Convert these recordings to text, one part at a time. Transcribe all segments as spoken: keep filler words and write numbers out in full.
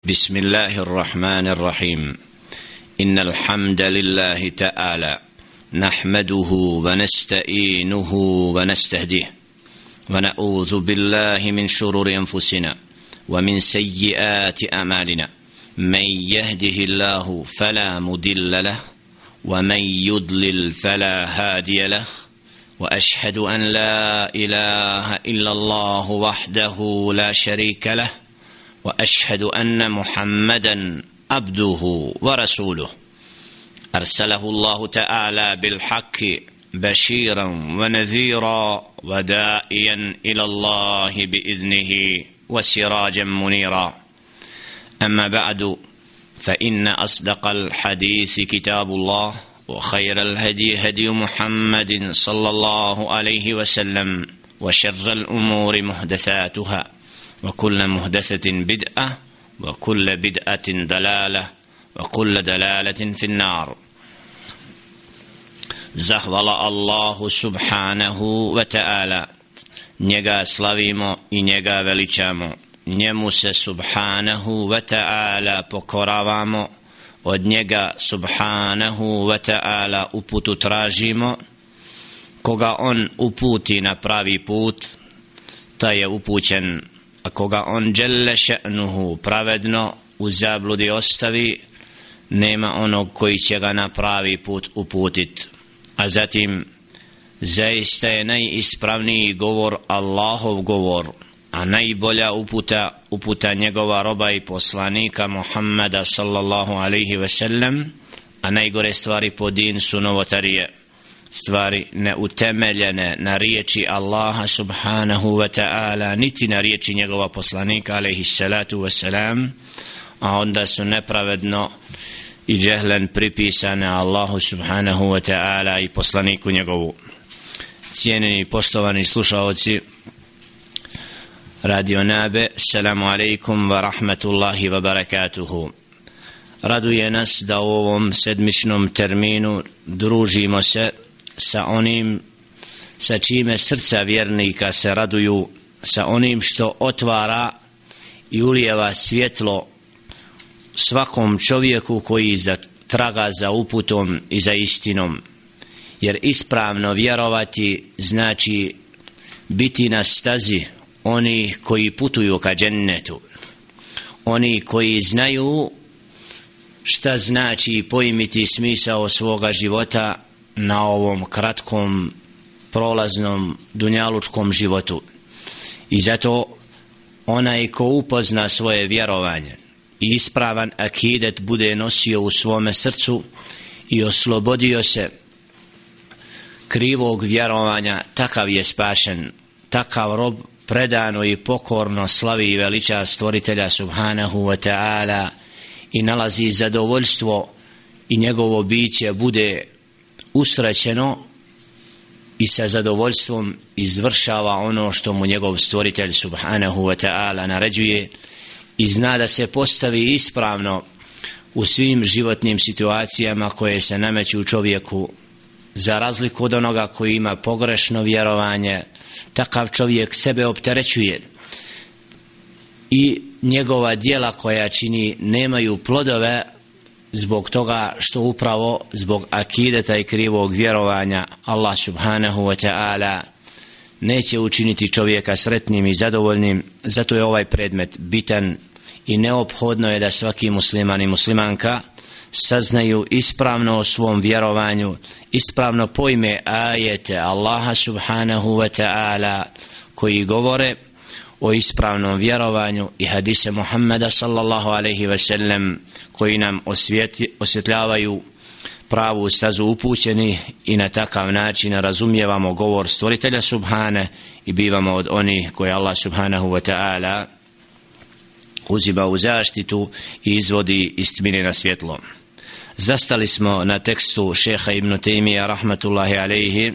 بسم الله الرحمن الرحيم. إن الحمد لله تعالى نحمده ونستعينه ونستهديه ونعوذ بالله من شرور أنفسنا ومن سيئات أعمالنا. من يهده الله فلا مضل له ومن يضلل فلا هادي له. وأشهد أن لا إله إلا الله وحده لا شريك له وأشهد أن محمدا عبده ورسوله أرسله الله تعالى بالحق بشيرا ونذيرا وداعيا إلى الله بإذنه وسراجا منيرا. أما بعد، فإن أصدق الحديث كتاب الله، وخير الهدي هدي محمد صلى الله عليه وسلم، وشر الأمور محدثاتها، وكل محدثة بدعة، وكل بدعة ضلالة، وكل دلالة في النار. Zahvala Allahu subhanahu wa ta'ala, njega slavimo i njega veličamo, njemu se subhanahu wa ta'ala pokoravamo, od njega subhanahu wa ta'ala uputu tražimo. Koga on uputi na pravi put, taj je upućen, a koga on dželle še'nuhu pravedno u zabludi ostavi, nema onog koji će ga na pravi put uputit. A zatim, zaista je najispravniji govor Allahov govor, a najbolja uputa uputa njegova roba i poslanika Muhammada sallallahu alaihi ve sellem, a najgore stvari po din su novotarije, stvari neutemeljene na riječi Allaha subhanahu wa ta'ala, niti na riječi njegova poslanika alaihi salatu wa salam, a onda su nepravedno i džehlen pripisane Allahu subhanahu wa ta'ala i poslaniku njegovu. Cijenjeni poštovani slušaoci Radio Nabe, selamu alaikum wa rahmatullahi wa barakatuhu. Raduje nas da u ovom sedmičnom terminu družimo se sa onim sa čime srca vjernika se raduju, sa onim što otvara i ulijeva svjetlo svakom čovjeku koji traga za uputom i za istinom. Jer ispravno vjerovati znači biti na stazi oni koji putuju ka džennetu, oni koji znaju šta znači pojmiti smisao svoga života na ovom kratkom prolaznom dunjalučkom životu. I zato onaj ko upozna svoje vjerovanje i ispravan akidet bude nosio u svome srcu i oslobodio se krivog vjerovanja, takav je spašen, takav rob predano i pokorno slavi i veliča stvoritelja subhanahu wa ta'ala i nalazi zadovoljstvo i njegovo biće bude usrećeno i sa zadovoljstvom izvršava ono što mu njegov stvoritelj subhanahu wa ta'ala naređuje i zna da se postavi ispravno u svim životnim situacijama koje se nameću čovjeku, za razliku od onoga koji ima pogrešno vjerovanje. Takav čovjek sebe opterećuje i njegova djela koja čini nemaju plodove zbog toga što upravo zbog akideta i krivog vjerovanja Allah subhanahu wa ta'ala neće učiniti čovjeka sretnim i zadovoljnim. Zato je ovaj predmet bitan i neophodno je da svaki musliman i muslimanka saznaju ispravno o svom vjerovanju, ispravno pojme ajete Allaha subhanahu wa ta'ala koji govore o ispravnom vjerovanju i hadise Muhammada sallallahu alaihi ve sellem koji nam osvjeti, osvjetljavaju pravu stazu upućeni i na takav način razumijevamo govor stvoritelja subhane i bivamo od onih koje Allah subhanahu wa ta'ala uzima u zaštitu i izvodi istine na svjetlo. Zastali smo na tekstu šeha Ibn Taymija rahmatullahi alaihi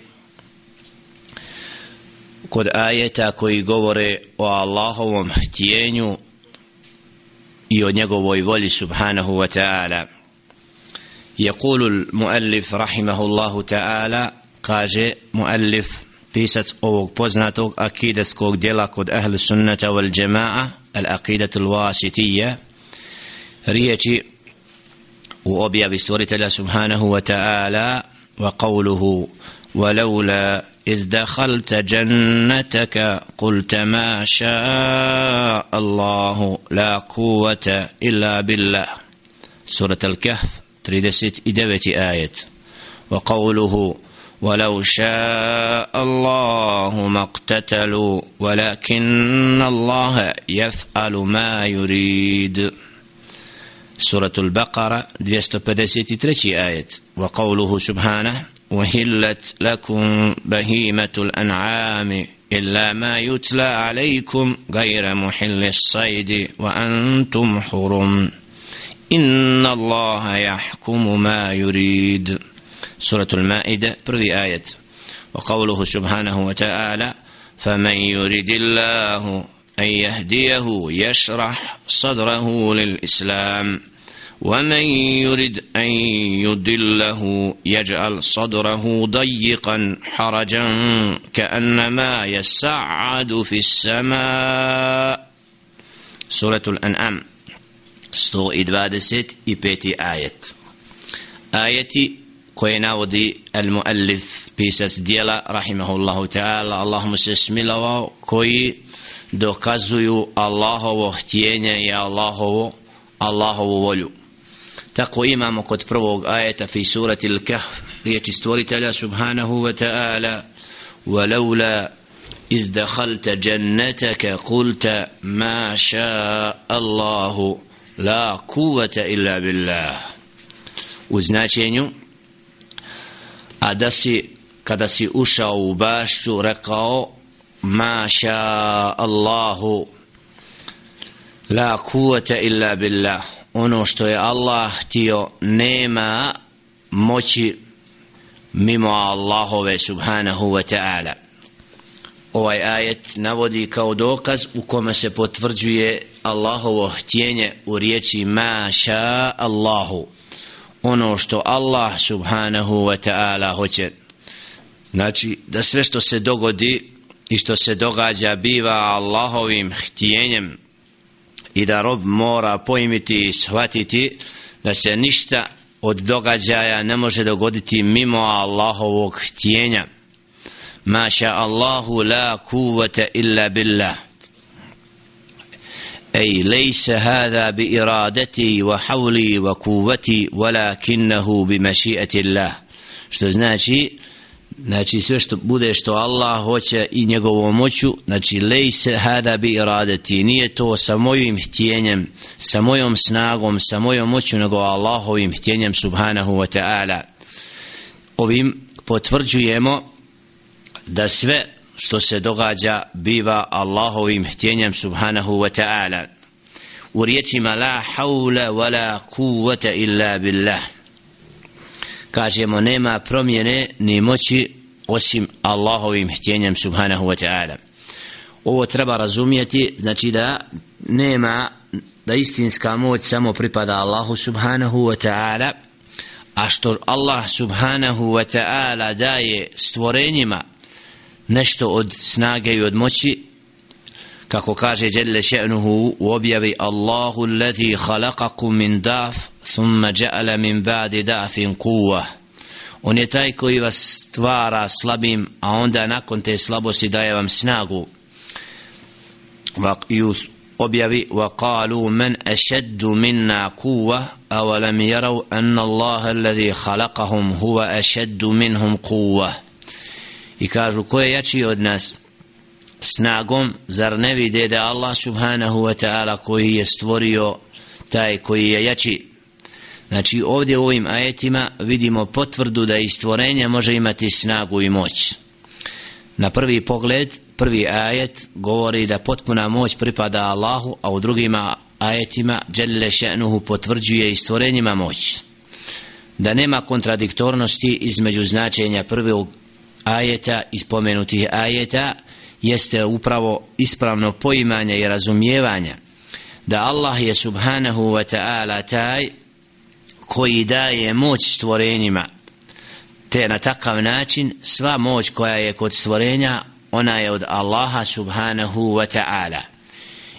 kod ajeta koji govore o Allahovom htjenju i o njegovoj volji subhanahu wa ta'ala. Yaqulu al-muallif rahimahullahu ta'ala, kaže muallif, pisac ovog poznatog akidatskog djela kod ahlu sunnata wal jama'a, al-akidatul wasitiyya, riječi u objavi stvoritelja subhanahu wa ta'ala wa qawluhu ولولا إذ دخلت جنتك قلت ما شاء الله لا قوة إلا بالله سورة الكهف trideset deveti آية وقوله ولو شاء الله ما اقتتلوا ولكن الله يفعل ما يريد سورة البقرة دvjesto pedeset treći آية وقوله سبحانه وهلت لكم بهيمة الأنعام إلا ما يتلى عليكم غير محل الصيد وأنتم حرم إن الله يحكم ما يريد سورة المائدة prvi آية وقوله سبحانه وتعالى فمن يريد الله أن يهديه يشرح صدره للإسلام ومن يرد أن يضله يجعل صدره ضيقا حرجا كأنما يسعد في السماء سورة الأنعام sto dvadeset peti ajet. Ajeti koje navodi al-muallif, pisac dijela, rahimahullahu ta'ala, Allahum se smilovao, koji dokazuju Allahovo htjenje i Allahovo, Allahovu volju. Tako imamo kod prvog ajeta fi surati al-Kahf riječi stvoritelja subhanahu wa ta'ala ولولا إذ دخلت جنتك قلت ما شاء الله لا قوة إلا بالله u značenju a da si kada si ušao u bašću rekao ma ša Allahu la quwata illa billah, ono što je Allah htio nema moći mimo Allahove subhanahu wa ta'ala. Ovaj ajet navodi kao dokaz u kome se potvrđuje Allahovo htjenje u riječi ma ša Allahu, ono što Allah subhanahu wa ta'ala hoće. Znači da sve što se dogodi i što se događa biva Allahovim htjenjem i da rob mora pojmiti i shvatiti da se ništa od događaja ne može dogoditi mimo Allahovog htjenja. Ma ša Allahu la kuvvete illa billah. Ej, lejse hada bi iradeti wa havli wa kuvveti walakinnahu bi maši'ati Allah. Što znači znači sve što bude što Allah hoće i njegovom moću, znači lejse hada bi iradeti, nije to sa mojim htjenjem, sa mojom snagom, sa mojom moću, nego Allahovim htjenjem subhanahu wa ta'ala. Ovim potvrđujemo da sve što se događa biva Allahovim htjenjem subhanahu wa ta'ala. U riječima la hawla wa la quwwata illa billah kažemo nema promjene ni moći osim Allahovim htjenjem subhanahu wa ta'ala. Ovo treba razumjeti, znači da nema, da istinska moć samo pripada Allahu subhanahu wa ta'ala, a što Allah subhanahu wa ta'ala daje stvorenjima nešto od snage i od moći, kako kaže Jelle še'nuhu u objavi Allahu allazi khalaqakum min daf thumma ja'ala min ba'di dafin quwwa. On je taj koji vas stvara slabim, a onda nakon te slabosti daje vam snagu. I u objavi وقالوا من أشد منا قوة أولم يروا أن الله الذي خلقهم هو أشد منهم قوة. I kažu ko je jači od nas snagom, zar ne vide da Allah subhanahu wa ta'ala koji je stvorio taj koji je jači. Znači ovdje u ovim ajetima vidimo potvrdu da i stvorenje može imati snagu i moć. Na prvi pogled, prvi ajet govori da potpuna moć pripada Allahu, a u drugima ajetima Jelle še'nuhu potvrđuje i stvorenjima moć. Da nema kontradiktornosti između značenja prvog ajeta i spomenutih ajeta jeste upravo ispravno poimanje i razumijevanje da Allah je subhanahu wa ta'ala taj koji daje moć stvorenjima, te na takav način sva moć koja je kod stvorenja ona je od Allaha subhanahu wa ta'ala.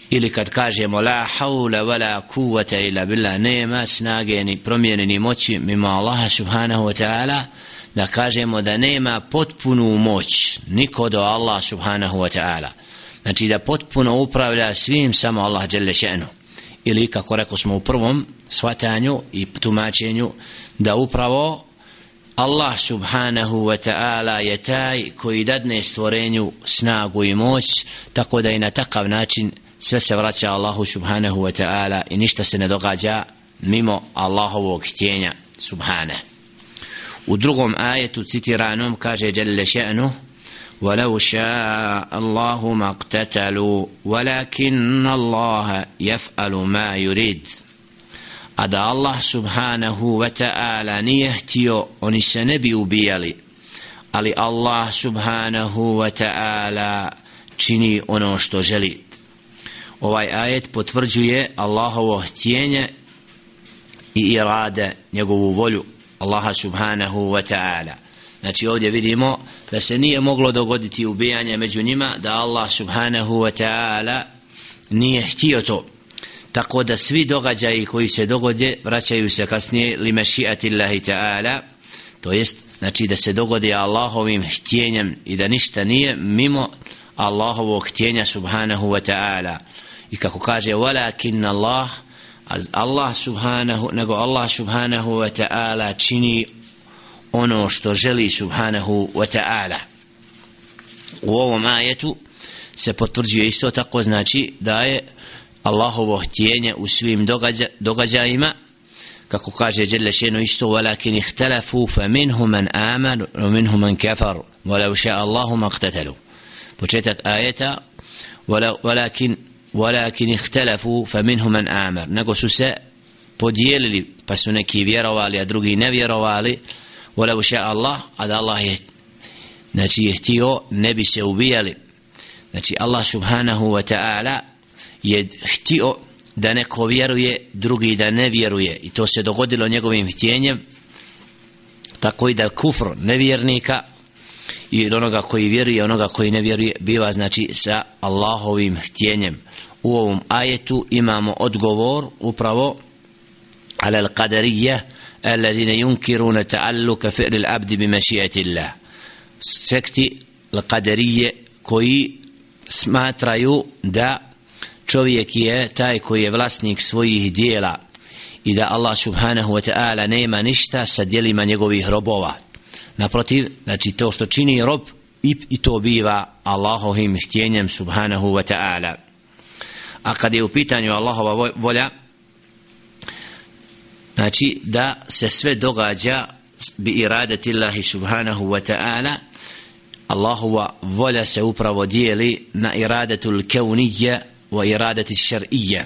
ili kad kažemo la haula wala kuvvata illa billah, nema snage ni promjene ni moći mimo Allaha subhanahu wa ta'ala, da kažemo da nema potpunu moć niko do Allah subhanahu wa ta'ala, znači da potpuno upravlja svim samo Allah dželle še'nu, ili kako rekao smo u prvom shvatanju i tumačenju, da upravo Allah subhanahu wa ta'ala je taj koji dadne stvorenju snagu i moć, tako da i na takav način sve se vraća Allahu subhanahu wa ta'ala i ništa se ne događa mimo Allahovog htjenja subhanahu. U drugom ajetu citiranom kaže dželle še'nu: وَلَوْ شَاءَ اللَّهُ مَا اقْتَتَلُوا وَلَكِنَّ اللَّهَ يَفْعَلُ مَا يُرِيدُ. A da Allah subhanahu wa ta'ala nije htio, oni se ne bi ubijali, ali Allah subhanahu wa ta'ala čini ono što želi. Ovaj ajet potvrđuje Allahovo htjenje i irade, njegovu volju Allaha subhanahu wa ta'ala. Znači ovdje vidimo da se nije moglo dogoditi ubijanje među njima da Allah subhanahu wa ta'ala nije htio to. Tako da svi događaji koji se dogode vraćaju se kasnije li meši'ati Allahi ta'ala, to jest znači da se dogodi Allahovim htjenjem i da ništa nije mimo Allahovog htjenja subhanahu wa ta'ala. I kako kaže walakin Allah, Allah subhanahu, nego Allah subhanahu wa ta'ala čini ono što želi subhanahu wa ta'ala. U ovom ajetu se potvrđuje isto tako, znači da je Allahovo htjenje u svim događa, događajima, kako kaže dželle še'nu isto: walakin ihtalafu fa minhum man amana wa minhum man kafar walau sha'a Allahu ma iqtatalu. Početak ajeta walakin walakin ihtalafu fa minhum man amana, nego su se podijelili pa su neki vjerovali a drugi ne vjerovali. Walau sha'a Allah, a da Allah je znači je htio ne bi se ubijali. Znači Allah subhanahu wa ta'ala je htio da neko vjeruje, drugi da ne vjeruje, i to se dogodilo njegovim htjenjem, tako i da kufr nevjernika i onoga koji vjeruje, onoga koji ne vjeruje biva znači sa Allahovim htjenjem. U ovom ajetu imamo odgovor upravo ala al-qadariyya alladhina yunkiruna ta'alluqa fi'l al-'abd bi mashi'ati Allah, sekti al-qadariyye koji smatraju da čovjek je taj koji je vlasnik svojih dijela i da Allah subhanahu wa ta'ala nema ništa sa djelima njegovih robova. Naprotiv, znači to što čini rob i, i to biva Allahovim htjenjem subhanahu wa ta'ala. A kad je u pitanju Allahova volja, znači da se sve događa bi iradati Allahi subhanahu wa ta'ala, Allahova volja se upravo dijeli na iradatul kauniyya wa iradati šar'iyya,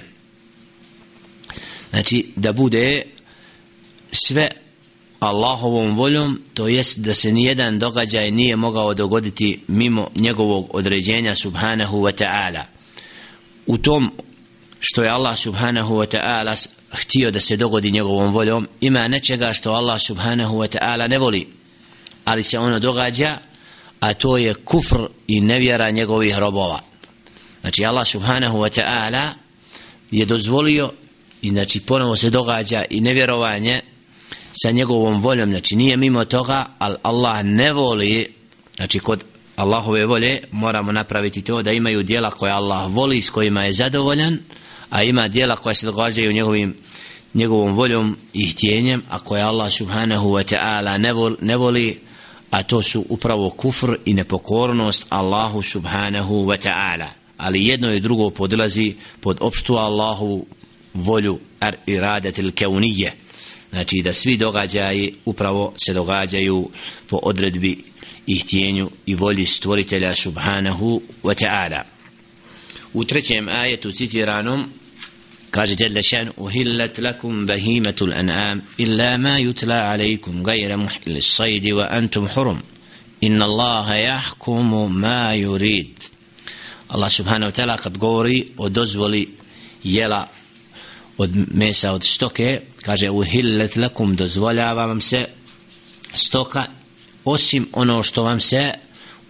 znači da bude sve Allahovom voljom, to jest da se nijedan događaj nije mogao dogoditi mimo njegovog određenja subhanahu wa ta'ala. U tom što je Allah subhanahu wa ta'ala htio da se dogodi njegovom voljom, ima nečega što Allah subhanahu wa ta'ala ne voli, ali se ono događa, a to je kufr i nevjera njegovih robova. Znači Allah subhanahu wa ta'ala je dozvolio i znači ponovo se događa i nevjerovanje sa njegovom voljom, znači nije mimo toga, ali Allah ne voli, znači kod Allahove volje moramo napraviti to da imaju djela koje Allah voli, s kojima je zadovoljan, a ima djela koja se događaju njegovim, njegovom voljom i htjenjem, a koje Allah subhanahu wa ta'ala ne voli, ne voli, a to su upravo kufr i nepokornost Allahu subhanahu wa ta'ala. Ali jedno i drugo podilazi pod opštu Allahu volju ar iradatil kauniyya, znači da svi događaji upravo se događaju po odredbi i htjenju i volji stvoritelja subhanahu wa ta'ala. U trećem ajetu citiranom kaže dželle šan: uhillat lakum bahimatul an'am illa ma yutla alaykum ghayra muhillis sayd wa antum hurum inna Allaha yahkumu ma yurid. Allah subhanahu wa ta'ala kad govori o dozvoli jela od mesa od stoke, kaže uhillat lakum, dozvoljava vam se stoka osim ono što vam se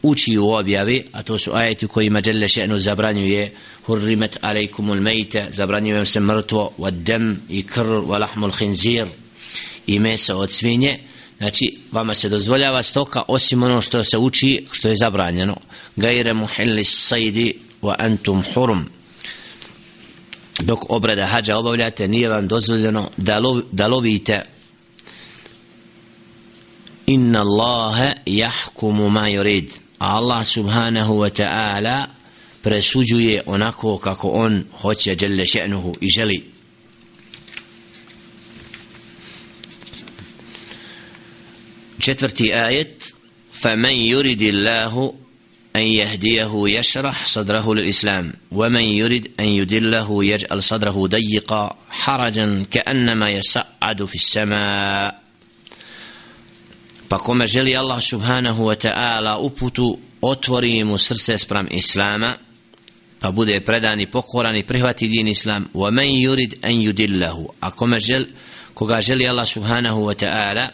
uči u objavi, a to su ajeti kojima dželle še'nu zabranjuje hurrimet alejkumul mejte, zabranjuje se mrtvo, wa dem i krv, wa lahmul khinzir, i meso od svinje. Znači vama se dozvoljava stoka osim ono što se uči, što je zabranjeno. Gajre muhillis sajdi wa antum hurum. Dok obrada hadža obavljate, nije vam dozvoljeno da, lov, da lovite. Inna Allahe jahkumu ma yurid. Allah subhanahu wa ta'ala presuđuje onako kako on hoće dželle še'nuhu i želi. Četvrti ajet: فَمَنْ يُرِدِ اللَّهُ أن يهديه يشرح صدره للإسلام ومن يريد أن يدله يجعل صدره ضيقا حرجا كأنما يصعد في السماء. Pa kome želi Allah subhanahu wa ta'ala uputu, otvori mu srce spram Islama, pa bude predan i pokoran i prihvati din Islam. وَمَنْ يُرِدْ أَنْ يُدِلَّهُ, a kome želi, koga želi Allah subhanahu wa ta'ala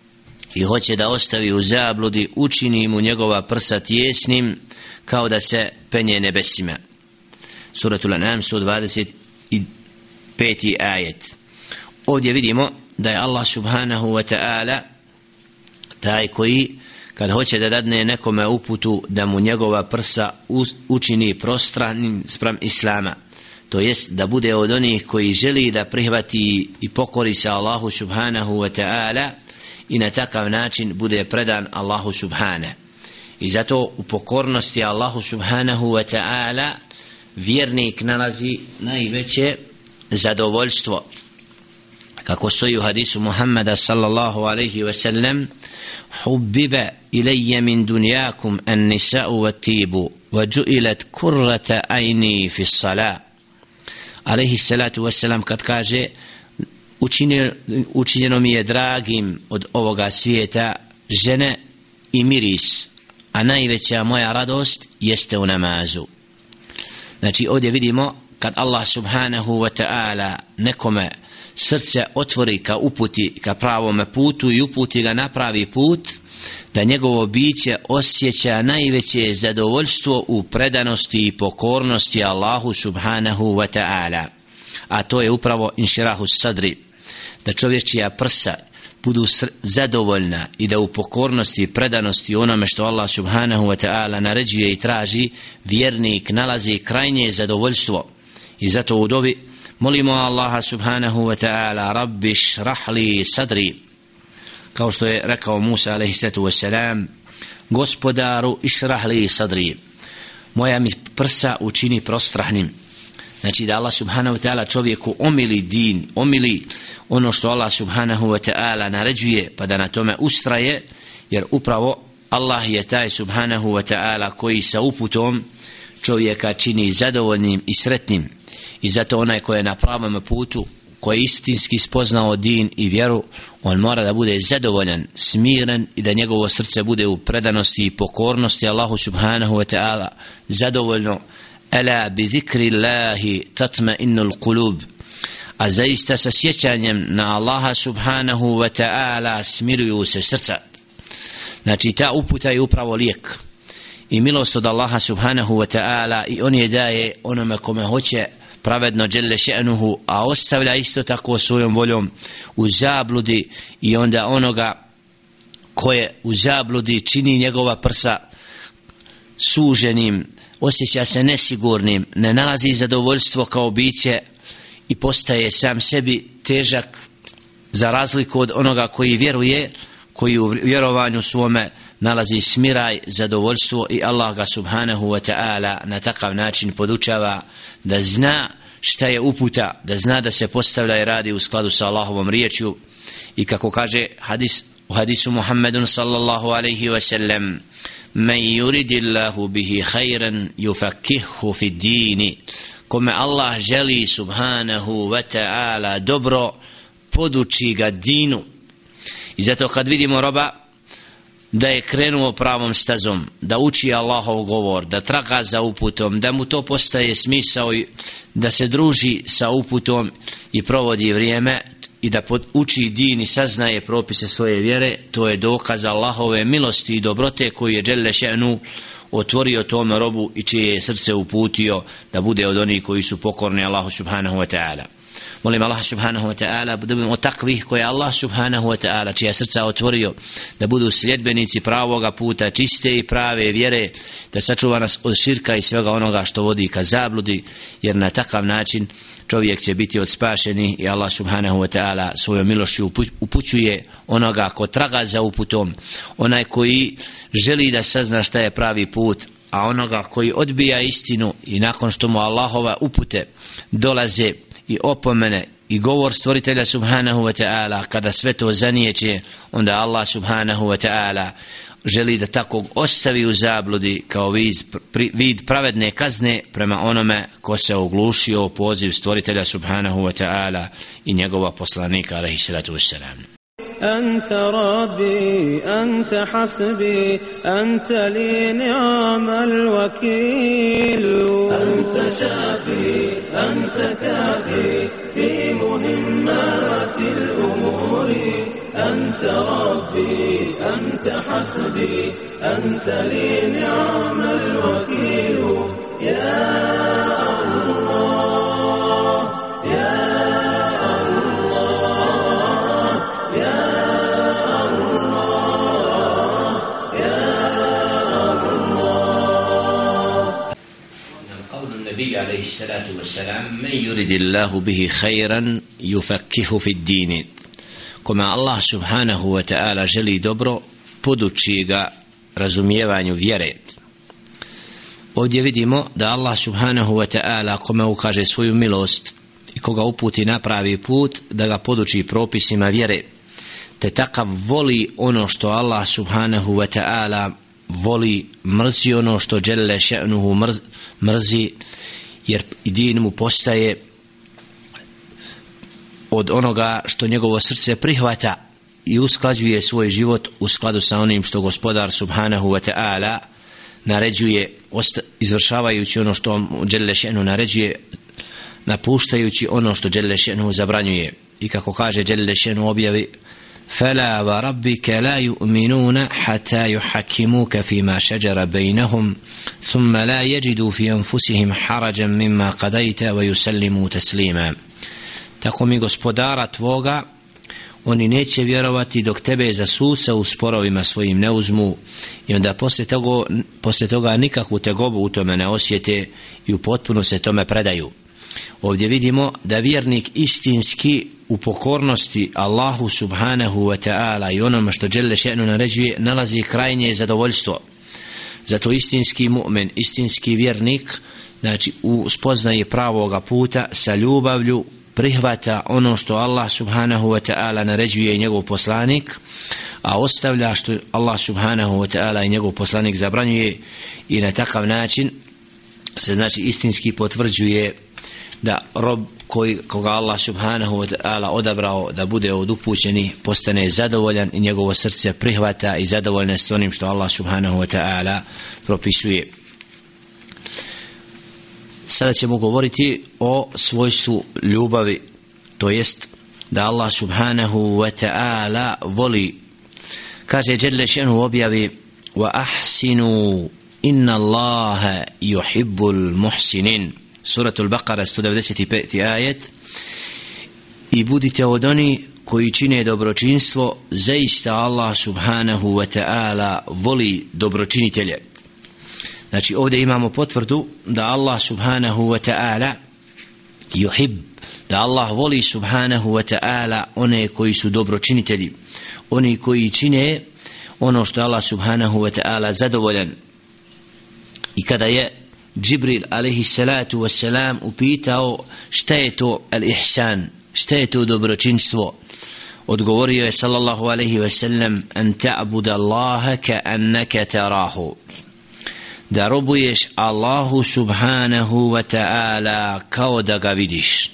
i hoće da ostavi u zabludi, učini mu njegova prsa tjesnim kao da se penje nebesima. Suratul An'am sto dvadeset peti ajet. Ovdje vidimo da je Allah subhanahu wa ta'ala taj koji kad hoće da dadne nekome uputu, da mu njegova prsa učini prostranim spram Islama, to jest da bude od onih koji želi da prihvati i pokori se Allahu subhanahu wa ta'ala i na takav način bude predan Allahu subhanahu. I zato u pokornosti Allahu subhanahu wa ta'ala vjernik nalazi najveće zadovoljstvo, kako stoji u hadisu Muhammada sallallahu alaihi wa sallam: hubbiba ilayya min dunyakum an-nisa'u wat-tibu wa ju'ilat qurrata ayni fi s-salah. Alaihi salatu wa salam kad kaže: Učinjeno, učinjeno mi je dragim od ovoga svijeta žene i miris, a najveća moja radost jeste u namazu. Znači ovdje vidimo kad Allah subhanahu wa ta'ala nekome srce otvori ka uputi, ka pravome putu i uputi ga na pravi put, da njegovo biće osjeća najveće zadovoljstvo u predanosti i pokornosti Allahu subhanahu wa ta'ala, a to je upravo inširahu sadri, da čovječija prsa budu zadovoljna i da u pokornosti i predanosti onome što Allah subhanahu wa ta'ala naređuje i traži, vjernik nalazi krajnje zadovoljstvo. I zato u dovi molimo Allaha subhanahu wa ta'ala: Rabbi šrah li sadri, kao što je rekao Musa alaihi sallatu wassalam: Gospodaru išrah li sadri, moja mi prsa učini prostrahnim. Znači da Allah subhanahu wa ta'ala čovjeku omili din, omili ono što Allah subhanahu wa ta'ala naređuje, pa da na tome ustraje, jer upravo Allah je taj subhanahu wa ta'ala koji sa uputom čovjeka čini zadovoljnim i sretnim. I zato onaj koji je na pravom putu, koji je istinski spoznao din i vjeru, on mora da bude zadovoljan, smiren i da njegovo srce bude u predanosti i pokornosti Allahu subhanahu wa ta'ala zadovoljno. Ala bi zikri Allahi tatma'innul qulub, a zaista sa sjećanjem na Allaha subhanahu wa ta'ala smiruju se srca. Znači ta uputa je upravo lijek i milost od Allaha subhanahu wa ta'ala, i on je daje onome kome hoće pravedno dželle še'nuhu, a ostavlja isto tako svojom voljom u zabludi, i onda onoga koje u zabludi čini njegova prsa suženim, osjeća se nesigurnim, ne nalazi zadovoljstvo kao biće i postaje sam sebi težak, za razliku od onoga koji vjeruje, koji u vjerovanju svome nalazi smiraj, zadovoljstvo, i Allah ga subhanahu wa ta'ala na takav način podučava da zna šta je uputa, da zna da se postavlja i radi u skladu sa Allahovom riječju. I kako kaže hadis, u hadisu Muhammedun sallallahu alaihi wa sallam: men yuridillahu bihi khayran yufakkihu fi dini, kome Allah želi subhanahu wa ta'ala dobro, poduči ga dinu. I zato kad vidimo roba da je krenuo pravom stazom, da uči Allahov govor, da traga za uputom, da mu to postaje smisao, da se druži sa uputom i provodi vrijeme, i da uči din i saznaje propise svoje vjere, to je dokaz Allahove milosti i dobrote koju je dželle še'nu otvorio tome robu i čije je srce uputio da bude od onih koji su pokorni Allahu subhanahu wa ta'ala. Molim Allah subhanahu wa ta'ala da budemo takvih koje Allah subhanahu wa ta'ala čija srca otvorio, da budu sljedbenici pravoga puta, čiste i prave vjere, da sačuva nas od širka i svega onoga što vodi ka zabludi, jer na takav način čovjek će biti od spašeni i Allah subhanahu wa ta'ala svojom milošću upućuje onoga ko traga za uputom, onaj koji želi da sazna šta je pravi put, a onoga koji odbija istinu i nakon što mu Allahova upute dolaze i opomene i govor stvoritelja subhanahu wa ta'ala, kada sve to zanijeće, onda Allah subhanahu wa ta'ala želi da takvog ostavi u zabludi kao vid, vid pravedne kazne prema onome ko se oglušio o poziv stvoritelja subhanahu wa ta'ala i njegova poslanika alejhi salatu vesselam. أنت ربي أنت حسبي أنت لي نعم الوكيل أنت شافي أنت كافي في مهمات الأمور أنت ربي أنت حسبي أنت لي نعم الوكيل يا الله يا النبي عليه الصلاة والسلام من يريد الله به خيرا يفكه في الدين. كما الله سبحانه وتعالى želi dobro, poduči ga razumijevanju vjere. Ovdje vidimo da Allah subhanahu wa ta'ala kome ukaže svoju milost i koga uputi na pravi put, da ga poduči propisima vjere, te takav voli ono što Allah subhanahu wa ta'ala voli, mrzi ono što dželle še'nuhu mrz, mrzi, jer din mu postaje od onoga što njegovo srce prihvata i usklađuje svoj život u skladu sa onim što gospodar subhanahu wa ta'ala naređuje, izvršavajući ono što dželle še'nu naređuje, napuštajući ono što dželle še'nu zabranjuje. I kako kaže dželle še'nu objavi: فلا وربك لا يؤمنون حتى يحكموك فيما شجر بينهم ثم لا يجدوا في أنفسهم حرجا مما قضيت ويسلموا تسليما. Tako mi gospodara tvoga, oni neće vjerovati dok tebe za suca u sporovima svojim ne uzmu, i onda poslije toga, poslije toga nikakvu tegobu u tome ne osjete i u potpuno se tome predaju. Ovdje vidimo da vjernik istinski u pokornosti Allahu subhanahu wa ta'ala i onome što dželle še'nu naređuje nalazi krajnje zadovoljstvo. Zato istinski mu'min, istinski vjernik, znači u spoznaji pravoga puta sa ljubavlju prihvata ono što Allah subhanahu wa ta'ala naređuje i njegov poslanik, a ostavlja što Allah subhanahu wa ta'ala i njegov poslanik zabranjuje, i na takav način se znači istinski potvrđuje da rob koji, koga Allah subhanahu wa ta'ala odabrao da bude od upućenih postane zadovoljan i njegovo srce prihvata i zadovoljne s onim što Allah subhanahu wa ta'ala propisuje. Sada ćemo govoriti o svojstvu ljubavi, to jest da Allah subhanahu wa ta'ala voli. Kaže dželle še'nu objavi: wa ahsinu inna Allaha yuhibbul muhsinin. Suratul Baqara sto devedeset peti ajet. I budite od oni koji čine dobročinstvo, zaista Allah subhanahu wa ta'ala voli dobročinitelje. Znači ovdje imamo potvrdu da Allah subhanahu wa ta'ala yuhib, da Allah voli subhanahu wa ta'ala one koji su dobročinitelji, oni koji čine ono što Allah subhanahu wa ta'ala zadovoljan. I kada je Džibril alejhi salatu wassalam upitao šta je to al-ihsan, šta je to dobročinstvo, odgovorio je sallallahu alejhi ve sellem: an ta'budu Allaha ka'annaka tarahu, da robuješ Allahu subhanahu wa ta'ala kao da ga vidiš.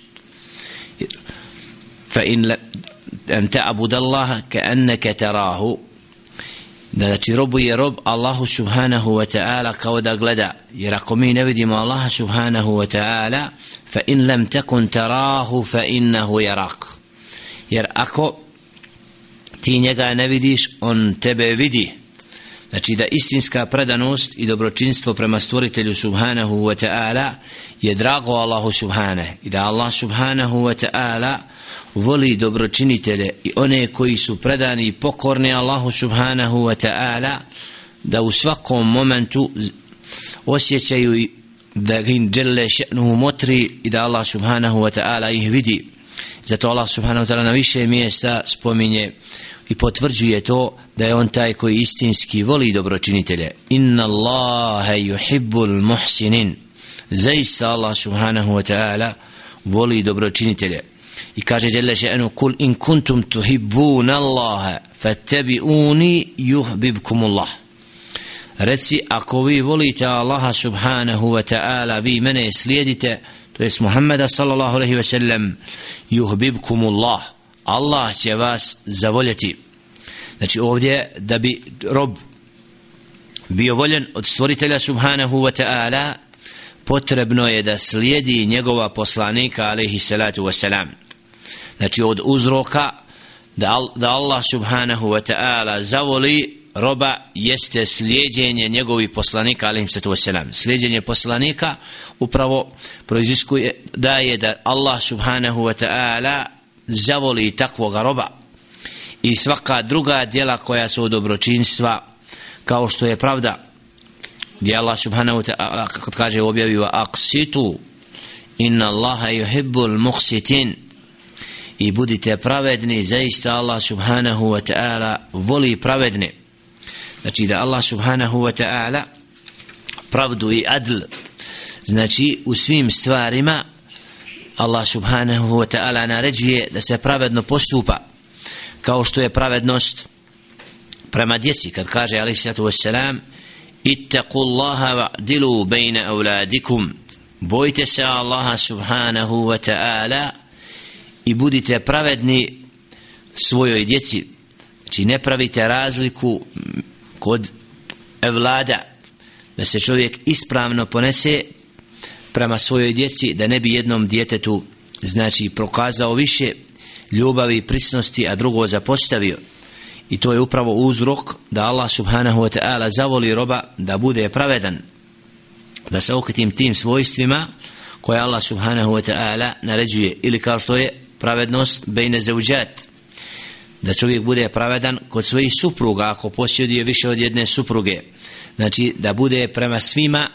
Fa in an ta'budu Allaha ka'annaka tarahu, da znači robuje rob Allahu subhanahu wa ta'ala kao da gleda, jer ako mi ne vidimo Allaha subhanahu wa ta'ala, fa in lam takun tarahu fa innahu yarak, jer ako ti njega ne vidiš, on tebe vidi. Znači da istinska predanost i dobročinstvo prema stvoritelju subhanahu wa ta'ala je drago Allahu subhanahu, i da Allah subhanahu wa ta'ala voli dobročinitelje i one koji su predani i pokorni Allahu subhanahu wa ta'ala, da u svakom momentu osjećaju da im dželle še'nuhu motri i da Allah subhanahu wa ta'ala ih vidi. Zato Allah subhanahu wa ta'ala na više mjesta spominje i potvrđuje to da je on taj koji istinski voli dobročinitelje. Inna Allaha yuhibbul muhsinin. Zaista Allah subhanahu wa ta'ala voli dobročinitelje. I kaže dželle še'nu: kul in kuntum tuhibbuna Allaha fattabi'uni yuhibbukumullah. Reci, ako vi volite Allaha subhanahu wa ta'ala, vi mene slijedite, to jest Muhammeda sallallahu alejhi ve sellem, yuhibbukumullah, Allah će vas zavoljeti. Znači ovdje da bi rob bio voljen od stvoritelja subhanahu wa ta'ala, potrebno je da slijedi njegova poslanika alejhi salatu wasalam. Znači od uzroka da, da Allah subhanahu wa ta'ala zavoli roba jeste slijedjenje njegovih poslanika alejhi salatu wasalam. Slijedjenje poslanika upravo proiziskuje da je da Allah subhanahu wa ta'ala zavoli takvoga roba. I svaka druga djela koja su od dobročinstva, kao što je pravda, gdje Allah subhanahu wa ta'ala kad kaže u objavi wa aqsitu inna Allaha yuhibbul muqsitin, i budite pravedni, zaista Allah subhanahu wa ta'ala voli pravedne. Znači da Allah subhanahu wa ta'ala pravdu i adl, znači u svim stvarima Allah subhanahu wa ta'ala naređuje da se pravedno postupa, kao što je pravednost prema djeci, kad kaže alejhi salatu vesselam: ittaqullaha wa'dilu bayna auladikum, bojte se Allaha subhanahu wa ta'ala i budite pravedni svojoj djeci. Znači ne pravite razliku kod evlada, da se čovjek ispravno ponese prema svojoj djeci, da ne bi jednom djetetu znači prokazao više ljubavi i prisnosti, a drugo zapostavio. I to je upravo uzrok da Allah subhanahu wa ta'ala zavoli roba da bude pravedan, da se okretim tim svojstvima koje Allah subhanahu wa ta'ala naređuje, ili kao što je pravednost bejne zauđat, da čovjek bude pravedan kod svojih supruga ako posjeduje više od jedne supruge. Znači da bude prema svima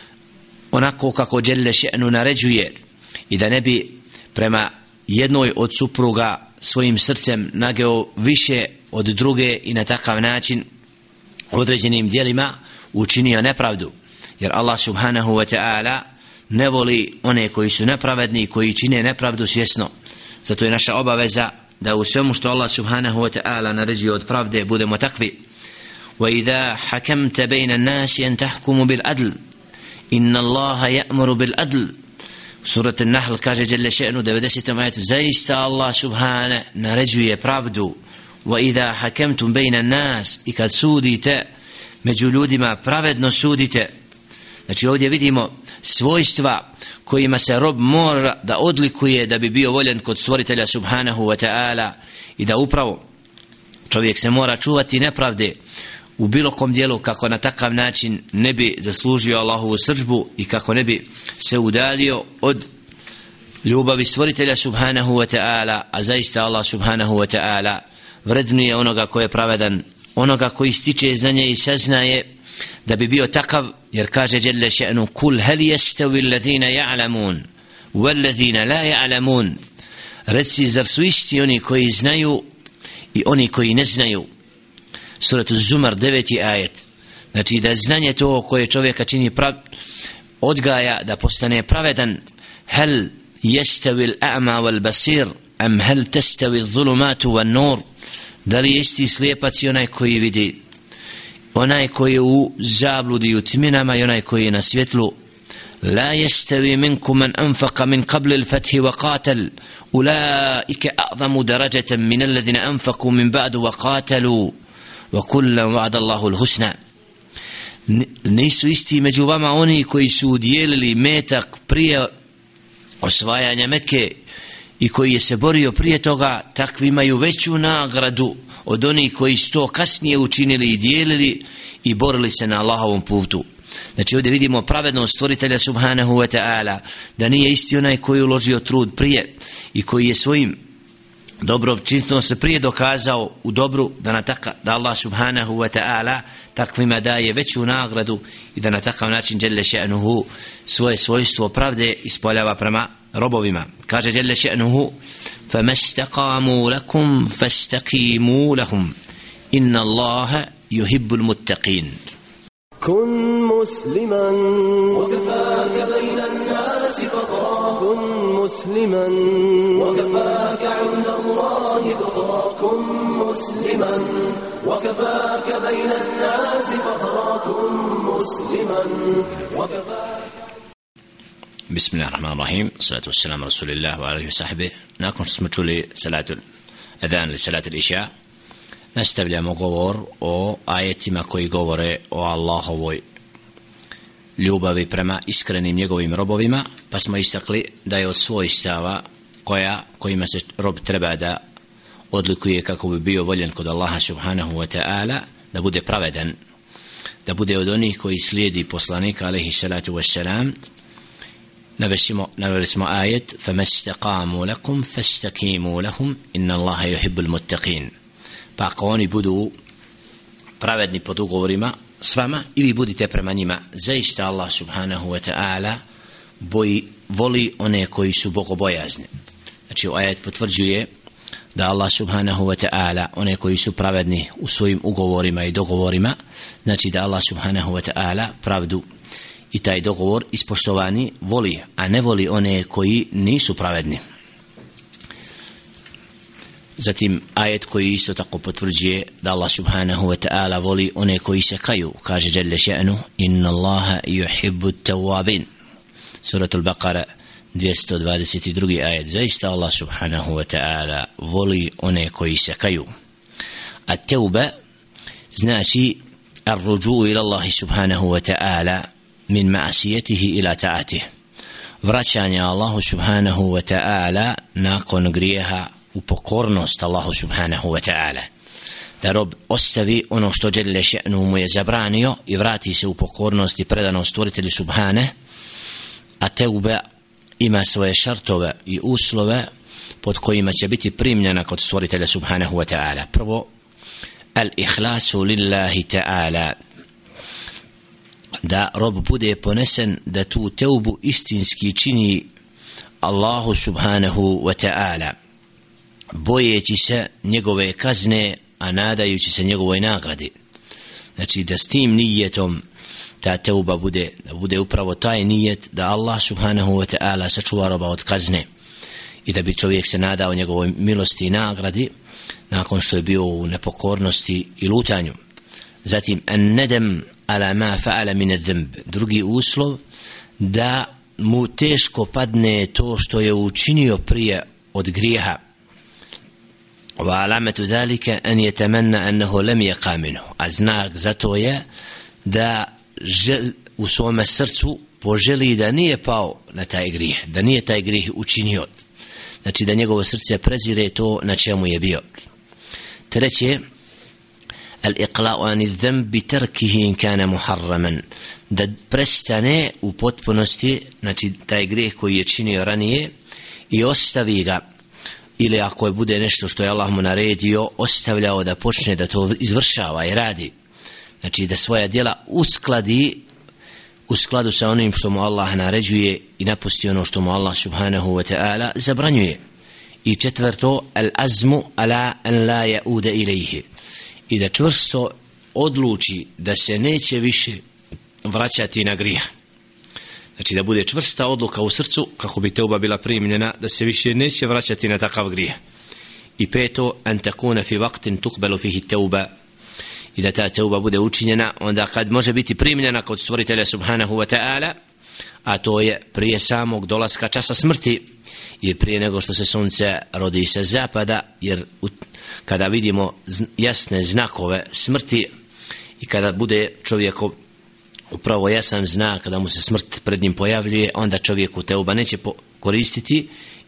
onako kako dželle še'nu naređuje, i da ne bi prema jednoj od supruga svojim srcem nageo više od druge i na takav način određenim djelima učinio nepravdu, jer Allah subhanahu wa ta'ala ne voli one koji su nepravedni, koji čine nepravdu svjesno. Zato je naša obaveza da u svemu što Allah subhanahu wa ta'ala naređuje od pravde budemo takvi. وَإِذَا حَكَمْتَ بَيْنَ النَّاسِ أَنْ تَحْكُمُ بِالْعَدْلِ إِنَّ اللَّهَ يَأْمُرُ بِالْعَدْلِ. Surat An-Nahl kaže dželle še'nu devedesetom ajetu: zaista Allah subhanahu naređuje pravdu. وَإِذَا حَكَمْتُمْ بَيْنَ النَّاسِ, i kad sudite među ljudima pravedno sudite. Znači ovdje vidimo svojstva kojima se rob mora da odlikuje da bi bio voljen kod stvoritelja subhanahu wa ta'ala, i da upravo čovjek se mora čuvati nepravde u bilo kom dijelu, kako na takav način ne bi zaslužio Allahovu srdžbu i kako ne bi se udalio od ljubavi stvoritelja subhanahu wa ta'ala. A zaista Allah subhanahu wa ta'ala vrednuje onoga ko je pravedan, onoga koji stiče znanje i saznaje da bi bio takav, jer kaže dželle še'nu: kul hel yastawi alladhina ya'lamun walladhina la ya'lamun. Reci, zar su isti oni koji znaju i oni koji ne znaju? Surat Az-Zumar deveti ajet. Znači da znanje to koje čovjeka čini prav, odgaja da postane pravedan. Hel yastawi al-a'ma wal-basir am hel tastawi adh-dhulumatu wan-nur. Da li je isti slijepac i onaj koji vidi, onaj koji je u zabludi i u tminama i onaj koji je na svjetlu? La yastawi minkum man anfaqa min qabl al-fath wa qatal ulaika a'zamu darajatan min alladhina anfaqu min ba'du wa qatalu wa kullan wa'ada Allahu al-husna. Nisu isti među vama oni koji su udjelili metak prije osvajanja Mekke i koji je se borio prije toga, takvi imaju veću nagradu od onih koji su to kasnije učinili i dijelili i borili se na Allahovom putu. Znači ovdje vidimo pravednost stvoritelja subhanahu wa ta'ala, da nije isti onaj koji je uložio trud prije i koji je svojim dobročinstvom se prije dokazao u dobru, da, na taka, da Allah subhanahu wa ta'ala takvima daje veću nagradu i da na takav način dželle še'nuhu svoje svojstvo pravde ispoljava prema robovima. Kaže dželle še'nuhu: فَمَا اسْتَقَامُوا لَكُمْ فَاسْتَقِيمُوا لَهُمْ إِنَّ اللَّهَ يُحِبُّ الْمُتَّقِينَ. كن مسلما وكفاك بين الناس فخرا كن مسلما وكفاك عند الله ذخرا كن مسلما وكفاك بين الناس فخرا كن مسلما وكفاك. بسم الله الرحمن الرحيم. الصلاة والسلام على رسول الله وعلى وصحبه. Nakon što smo čuli salatu adhan ili salat al-isha, nastavljamo govor o ajetima koji govore o Allahovoj ljubavi prema iskrenim njegovim robovima, pa smo istakli da je od svojstava koja, kojima se rob treba da odlikuje kako bi bio voljen kod Allaha subhanahu wa ta'ala, da bude pravedan, da bude od onih koji slijedi poslanika alaihi salatu wassalam. Naveli smo ajet: فَمَا اسْتَقَامُوا لَكُمْ فَاسْتَقِيمُوا لَهُمْ إِنَّ اللَّهَ يُحِبُّ الْمُتَّقِينَ. Pa ako oni budu pravedni pod ugovorima s vama i vi budite prema njima, zaista Allah subhanahu wa ta'ala boji, voli one koji su bogobojazni. Znači ajet potvrđuje da Allah subhanahu wa ta'ala one koji su pravedni u svojim ugovorima i dogovorima, znači da Allah subhanahu wa ta'ala pravdu i taj dogovor ispoštovani voli, a ne voli one koji nisu pravedni. Zatim ajet koji isto tako potvrđuje da Allah subhanahu wa ta'ala voli one koji se kaju. Kaže dželle še'nu: inna Allaha yuhibbu at-tawwabin. Suratul Baqara dvjesto dvadeset drugi ajet. Zaista Allah subhanahu wa ta'ala voli one koji se kaju. A teuba znači ar-ruđu ila Allahi subhanahu wa ta'ala min ma'asijetihi ila ta'atih. Vraćanje Allahu subhanahu wa ta'ala nakon grijeha u pokornost Allahu subhanahu wa ta'ala, da rob ostavi ono što dželle še'nu mu je zabranio i vrati se u pokornost i predanost stvoritelju subhane. A teuba ima svoje šartove i uslove pod kojima će biti primljena kod stvoritelja subhanahu wa ta'ala. Prvo, al-ihlasu lillahi ta'ala, da rob bude ponesen da tu teubu istinski čini Allahu subhanahu wa ta'ala, bojeći se njegove kazne, a nadajući se njegovoj nagradi. Znači da s tim nijetom ta teuba bude, da bude upravo taj nijet da Allah subhanahu wa ta'ala sačuva roba od kazne i da bi čovjek se nadao njegovoj milosti i nagradi nakon što je bio u nepokornosti i lutanju. Zatim an-nadam ala ma fa'ala min adh-dhanb, drugi uslov, da mu teško padne to što je učinio prije od grijeha. وعلامة ذلك أن يتمنى أنه لم يقع منه. a znak za to je da žel, u svome srcu poželi da nije pao na taj grijeh, da nije taj grijeh učinio, znači da njegovo srce prezire to na čemu je bio. Treće, al-iqla'u an adh-dhanb bi tarkihi in kana muharraman, da prestane u potpunosti, znači taj grijeh koji je činio ranije i ostavi ga, ili ako je bude nešto što je Allah mu naredio, ostavljao da počne da to izvršava i radi. Znači da svoja djela uskladi u skladu sa onim što mu Allah naređuje i napusti ono što mu Allah subhanahu wa ta'ala zabranjuje. I četvrto, al-azmu ala an la yauda ilayhi, i da čvrsto odluči da se neće više vraćati na grijeh. Znači da bude čvrsta odluka u srcu kako bi teuba bila primljena, da se više neće vraćati na takav grijeh. I peto, an takuna fi waqtin tuqbalu fihi teuba, i da ta teuba bude učinjena onda kad može biti primljena kod stvoritelja subhanahu wa ta'ala, a to je prije samog dolaska časa smrti i prije nego što se sunce rodi sa zapada, jer kada vidimo jasne znakove smrti i kada bude čovjekov upravo jasan znak kada mu se smrt pred njim pojavljuje, onda čovjeku teuba neće koristiti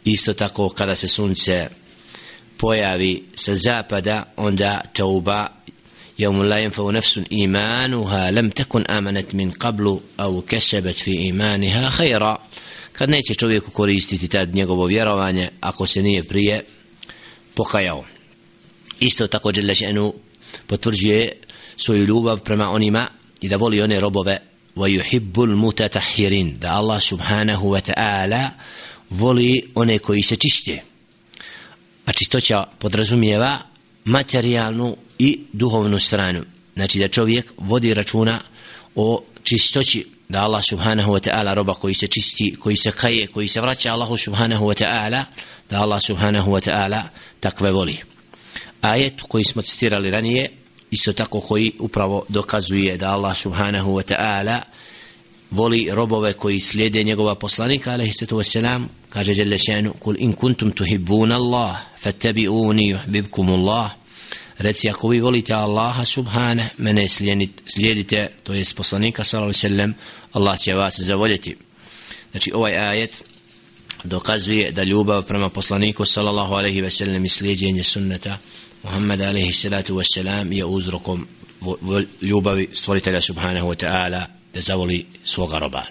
isto tako kada se sunce pojavi sa zapada, onda tauba يوم لا ينفع نفس إيمانها لم تكن آمنت من قبل أو كسبت في إيمانها خيرا, kad neće čovjeku koristiti tad njegovo vjerovanje ako se nije prije pokajao. Isto tako dželle še'nu potvrđuje svoju ljubav prema onima i da voli one robove وَيُحِبُّ الْمُتَتَحِّرِينَ, da Allah subhanahu wa ta'ala voli one koji se čiste. A čistoća podrazumijeva materijalnu i duhovnu stranu. Znači da čovjek vodi računa o čistoći, da Allah subhanahu wa ta'ala roba koji se čisti, koji se kaje, koji se vraća Allahu subhanahu wa ta'ala, da Allah subhanahu wa ta'ala takve voli. Ajet koji smo citirali ranije, isto tako koji upravo dokazuje da Allah subhanahu wa ta'ala voli robove koji slijede njegova poslanika alejhi salatu vesselam, kaže dželle še'nu kul in kuntum tuhibbuna Allah fattabi'uni yuhibbukumullah, reci ako vi volite Allaha subhanahu, mene slijedite, to jest poslanika sallallahu alejhi ve sellem, Allah će vas zavoljeti. Znači ovaj ajet dokazuje da ljubav prema poslaniku sallallahu alejhi ve sellem i slijeđenje sunneta Muhammeda alejhi salatu vesselam je uzrokom ljubavi stvoritelja subhanahu wa ta'ala da zavoli svoga roba.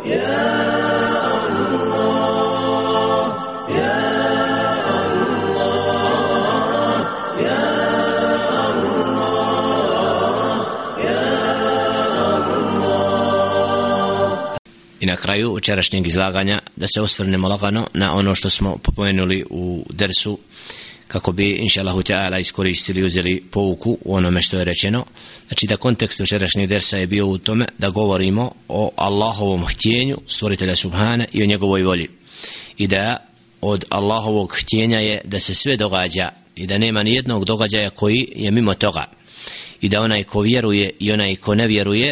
I na kraju večerašnjeg izlaganja da se osvrnemo lagano na ono što smo pomenuli u dersu, kako bi inša Allahu ta'ala iskoristili i uzeli pouku u onome što je rečeno. Znači da kontekst večerašnjeg dersa je bio u tome da govorimo o Allahovom htjenju stvoritelja subhana i o njegovoj volji, i da od Allahovog htjenja je da se sve događa i da nema ni jednog događaja koji je mimo toga, i da onaj ko vjeruje i onaj ko ne vjeruje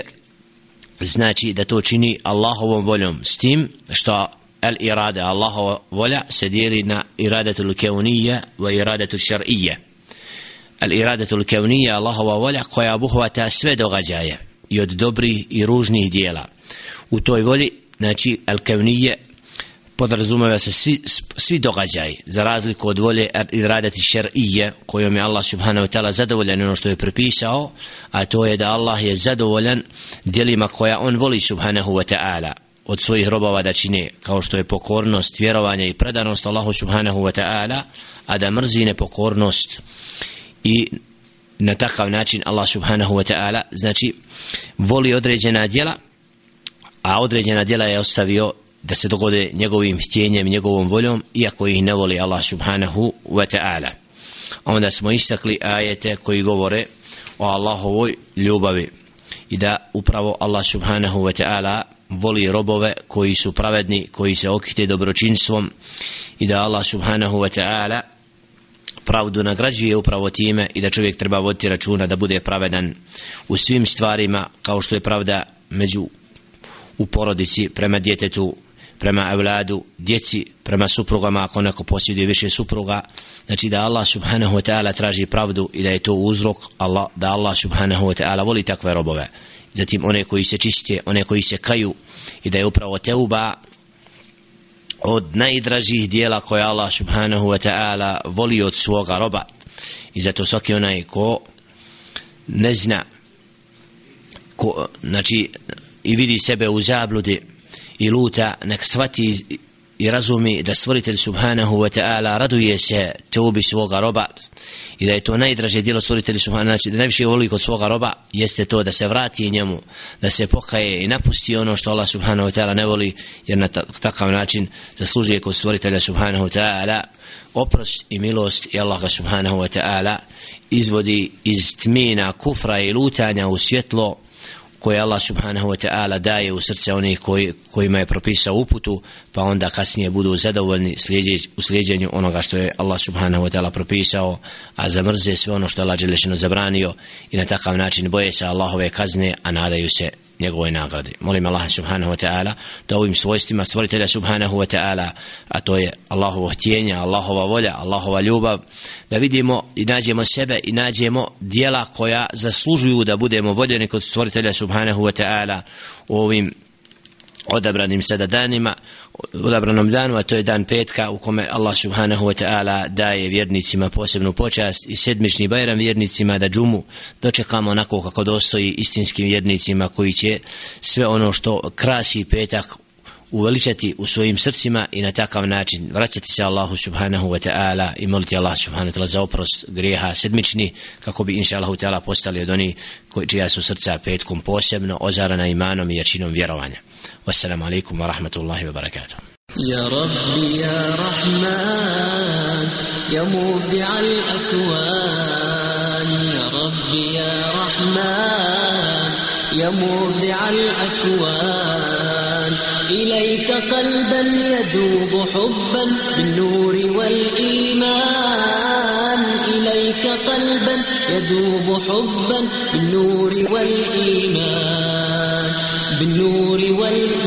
znači da to čini Allahovom voljom, s tim što al irada, Allahova volja se dijeli na iradatul kauniyya wa iradatul shar'iyya. Al iradatul kauniyya, Allahova volja koja obuhvata sve događaje i od dobrih i ružnih dijela. U toj volji, znači al kauniyya, podrazumijeva se svi, svi događaji, za razliku od volje iradati šar'iyya kojom je Allah subhanahu wa ta'ala zadovoljan ono što je prepisao, a to je da Allah je zadovoljan djelima koja on voli subhanahu wa ta'ala od svojih robova da čine, kao što je pokornost, vjerovanje i predanost Allahu subhanahu wa ta'ala, a da mrzi nepokornost. I na takav način Allah subhanahu wa ta'ala znači voli određena djela, a određena djela je ostavio da se dogode njegovim htjenjem, njegovom voljom, iako ih ne voli Allah subhanahu wa ta'ala. Onda smo istakli ajete koji govore o Allahovoj ljubavi i da upravo Allah subhanahu wa ta'ala voli robove koji su pravedni, koji se okite dobročinstvom, i da Allah subhanahu wa ta'ala pravdu nagrađuje upravo time, i da čovjek treba voditi računa da bude pravedan u svim stvarima, kao što je pravda među u porodici, prema djetetu, prema evladu, djeci, prema suprugama ako neko posjeduje više supruga. Znači da Allah subhanahu wa ta'ala traži pravdu i da je to uzrok Allah, da Allah subhanahu wa ta'ala voli takve robove. Zatim one koji se čiste, one koji se kaju, i da je upravo teuba od najdražih dijela koje Allah subhanahu wa ta'ala voli od svoga roba. I zato svaki onaj ko ne zna, ko, znači i vidi sebe u zabludi i luta, nek shvati i razumi da stvoritelj subhanahu wa ta'ala raduje se teubi svoga roba, i da je to najdraže djelo stvoritelja subhanahu, znači da najviše voli kod svoga roba jeste to da se vrati njemu, da se pokaje i napusti ono što Allah subhanahu wa ta'ala ne voli, jer na takav način zaslužuje kod stvoritelja subhanahu wa ta'ala oprost i milost, i Allah ga subhanahu wa ta'ala izvodi iz tmina kufra i lutanja u svjetlo koje Allah subhanahu wa ta'ala daje u srce onih koji, kojima je propisao uputu, pa onda kasnije budu zadovoljni slijedje, u slijedjenju onoga što je Allah subhanahu wa ta'ala propisao, a zamrze sve ono što je Allah dželešeno zabranio, i na takav način boje se Allahove kazne, a nadaju se njegovoj nagradi. Molim Allah subhanahu wa ta'ala da ovim svojstvima stvoritelja subhanahu wa ta'ala, a to je Allahovo htjenje, Allahova volja, Allahova ljubav, da vidimo i nađemo sebe i nađemo djela koja zaslužuju da budemo voljeni kod stvoritelja subhanahu wa ta'ala u ovim odabranim sada danima, odabranom danu, a to je dan petka u kome Allah subhanahu wa ta'ala daje vjernicima posebnu počast i sedmični bajram vjernicima da džumu dočekamo onako kako dostoji istinskim vjernicima koji će sve ono što krasi petak uveličati u svojim srcima i na takav način vraćati se Allahu subhanahu wa ta'ala i moliti Allah subhanahu wa ta'ala za oprost grijeha sedmični, kako bi inša Allahu ta'ala postali od onih čija su srca petkom posebno ozarana imanom i jačinom vjerovanja. Wassalamu alaikum wa rahmatullahi wa barakatuh. يا ربي يا رحمن يا مبدع الأكوان يا ربي يا رحمن يا مبدع الأكوان إليك قلبا يذوب حبا بالنور والإيمان إليك قلبا يذوب حبا بالنور والإيمان بالنور والإيمان